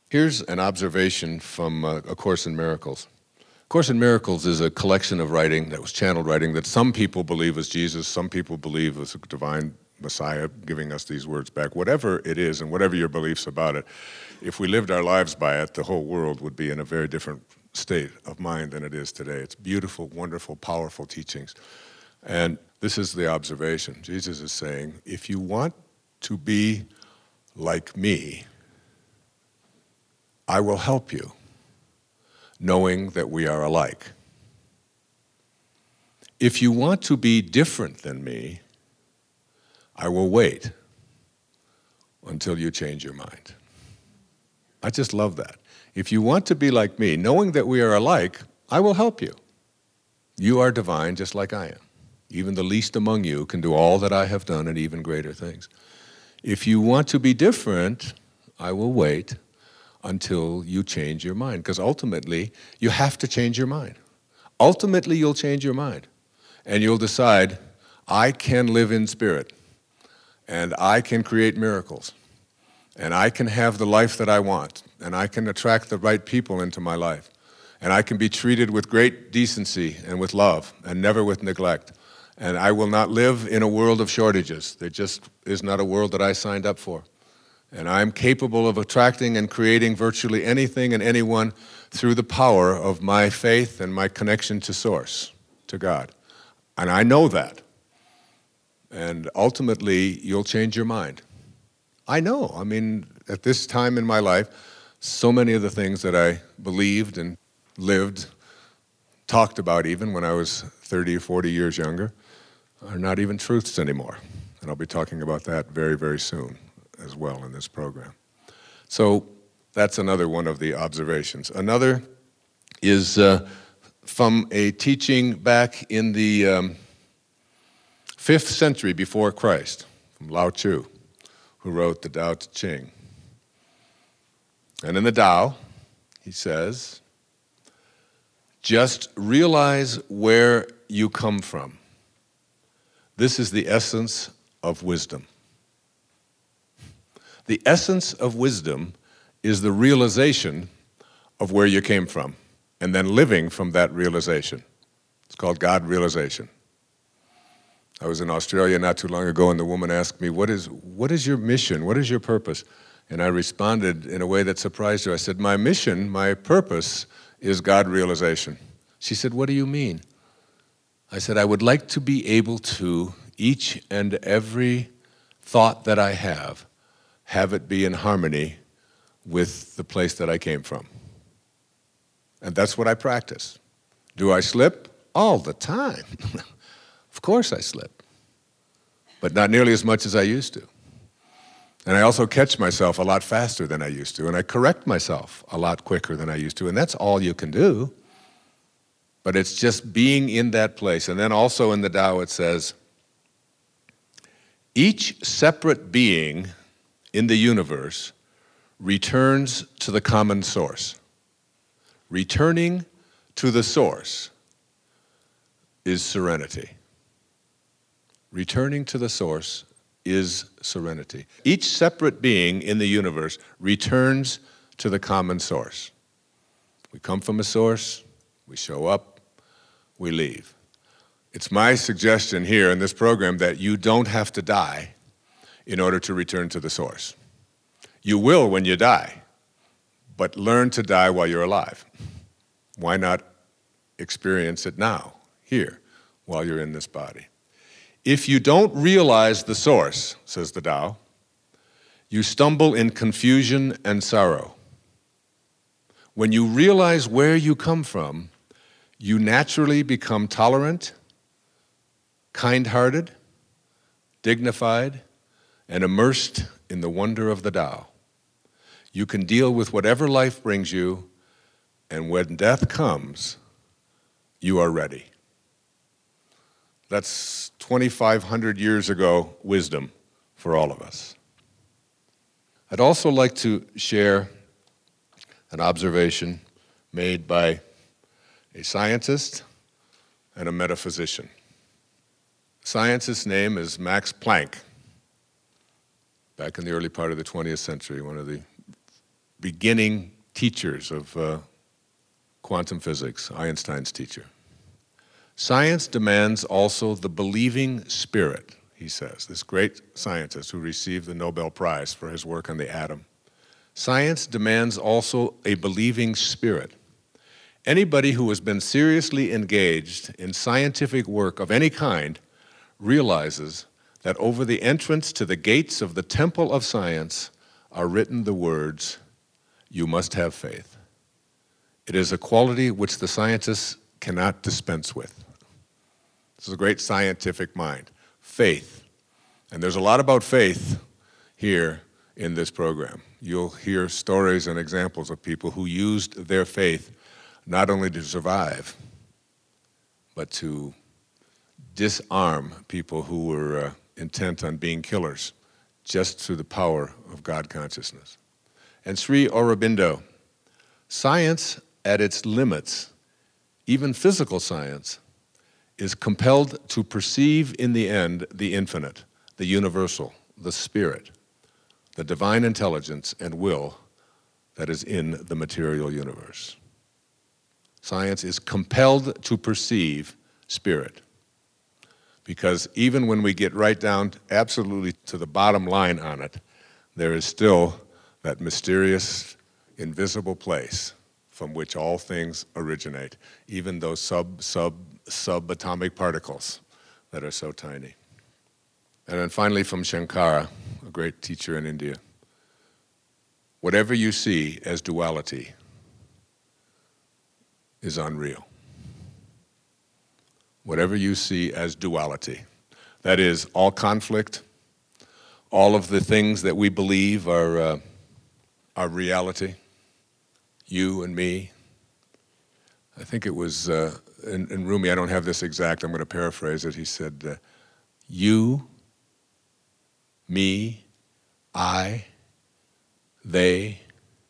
Here's an observation from A Course in Miracles. A Course in Miracles is a collection of writing that was channeled writing that some people believe was Jesus, some people believe was a divine Messiah giving us these words back. Whatever it is and whatever your beliefs about it, if we lived our lives by it, the whole world would be in a very different state of mind than it is today. It's beautiful, wonderful, powerful teachings. And this is the observation. Jesus is saying, if you want to be like me, I will help you, knowing that we are alike. If you want to be different than me, I will wait until you change your mind. I just love that. If you want to be like me, knowing that we are alike, I will help you. You are divine just like I am. Even the least among you can do all that I have done and even greater things. If you want to be different, I will wait until you change your mind, because ultimately you have to change your mind. Ultimately you'll change your mind and you'll decide, I can live in spirit and I can create miracles and I can have the life that I want and I can attract the right people into my life and I can be treated with great decency and with love and never with neglect, and I will not live in a world of shortages. There just is not a world that I signed up for. And I'm capable of attracting and creating virtually anything and anyone through the power of my faith and my connection to Source, to God. And I know that. And ultimately, you'll change your mind. I know. I mean, at this time in my life, so many of the things that I believed and lived, talked about even when I was 30 or 40 years younger, are not even truths anymore. And I'll be talking about that very, very soon as well in this program. So that's another one of the observations. Another is from a teaching back in the 5th century before Christ, from Lao Tzu, who wrote the Tao Te Ching. And in the Tao, he says, just realize where you come from. This is the essence of wisdom. The essence of wisdom is the realization of where you came from, and then living from that realization. It's called God realization. I was in Australia not too long ago, and the woman asked me, what is your mission? What is your purpose? And I responded in a way that surprised her. I said, my mission, my purpose is God realization. She said, what do you mean? I said, I would like to be able to, each and every thought that I have it be in harmony with the place that I came from. And that's what I practice. Do I slip? All the time. Of course I slip. But not nearly as much as I used to. And I also catch myself a lot faster than I used to, and I correct myself a lot quicker than I used to, and that's all you can do. But it's just being in that place. And then also in the Tao it says, each separate being in the universe returns to the common source. Returning to the source is serenity. Returning to the source is serenity. Each separate being in the universe returns to the common source. We come from a source, we show up, we leave. It's my suggestion here in this program that you don't have to die in order to return to the source. You will when you die, but learn to die while you're alive. Why not experience it now, here, while you're in this body? If you don't realize the source, says the Tao, you stumble in confusion and sorrow. When you realize where you come from, you naturally become tolerant, kind-hearted, dignified, and immersed in the wonder of the Tao. You can deal with whatever life brings you, and when death comes, you are ready. That's 2,500 years ago wisdom for all of us. I'd also like to share an observation made by a scientist and a metaphysician. The scientist's name is Max Planck. Back in the early part of the 20th century, one of the beginning teachers of quantum physics, Einstein's teacher. Science demands also the believing spirit, he says, this great scientist who received the Nobel Prize for his work on the atom. Science demands also a believing spirit. Anybody who has been seriously engaged in scientific work of any kind realizes that over the entrance to the gates of the temple of science are written the words, "You must have faith." It is a quality which the scientists cannot dispense with. This is a great scientific mind. Faith. And there's a lot about faith here in this program. You'll hear stories and examples of people who used their faith not only to survive, but to disarm people who were intent on being killers just through the power of God consciousness. And Sri Aurobindo, science at its limits, even physical science, is compelled to perceive in the end the infinite, the universal, the spirit, the divine intelligence and will that is in the material universe. Science is compelled to perceive spirit, because even when we get right down absolutely to the bottom line on it, there is still that mysterious, invisible place from which all things originate, even those subatomic particles that are so tiny. And then finally from Shankara, a great teacher in India, whatever you see as duality is unreal. Whatever you see as duality, that is, all conflict, all of the things that we believe are reality, you and me. I think it was in Rumi, I don't have this exact, I'm going to paraphrase it. He said, you, me, I, they,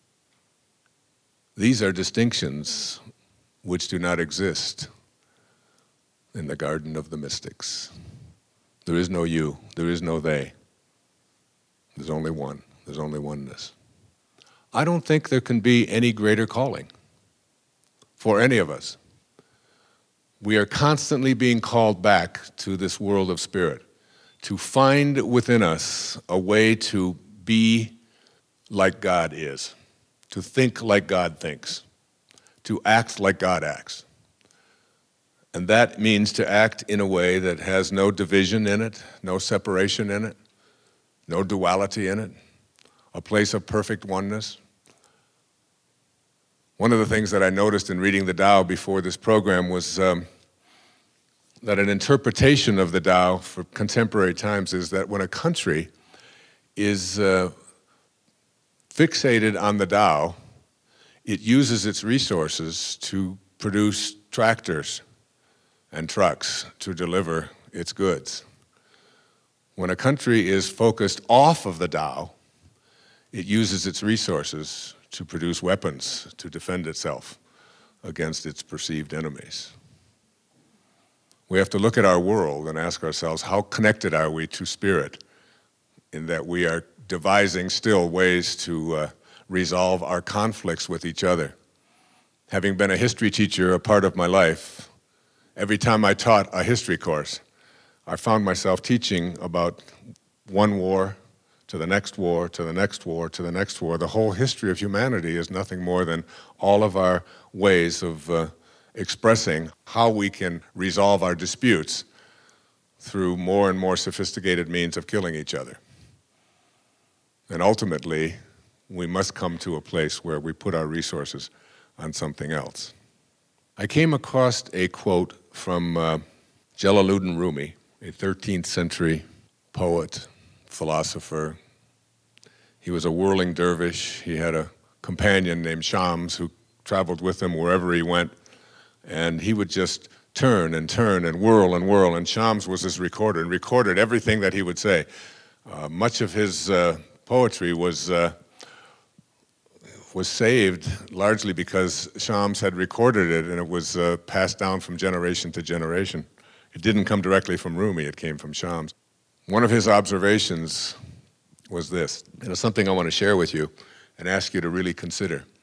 these are distinctions which do not exist in the garden of the mystics. There is no you, there is no they. There's only one, there's only oneness. I don't think there can be any greater calling for any of us. We are constantly being called back to this world of spirit, to find within us a way to be like God is, to think like God thinks, to act like God acts. And that means to act in a way that has no division in it, no separation in it, no duality in it, a place of perfect oneness. One of the things that I noticed in reading the Tao before this program was that an interpretation of the Tao for contemporary times is that when a country is fixated on the Tao, it uses its resources to produce tractors and trucks to deliver its goods. When a country is focused off of the Tao, it uses its resources to produce weapons to defend itself against its perceived enemies. We have to look at our world and ask ourselves, how connected are we to spirit, in that we are devising still ways to resolve our conflicts with each other. Having been a history teacher a part of my life, every time I taught a history course, I found myself teaching about one war to the next war, to the next war, to the next war. The whole history of humanity is nothing more than all of our ways of expressing how we can resolve our disputes through more and more sophisticated means of killing each other. And ultimately, we must come to a place where we put our resources on something else. I came across a quote from Jalaluddin Rumi, a 13th century poet, philosopher. He was a whirling dervish. He had a companion named Shams who traveled with him wherever he went, and he would just turn and turn and whirl, and Shams was his recorder and recorded everything that he would say. Much of his poetry was saved largely because Shams had recorded it, and it was passed down from generation to generation. It didn't come directly from Rumi, it came from Shams. One of his observations was this, and it's something I want to share with you, and ask you to really consider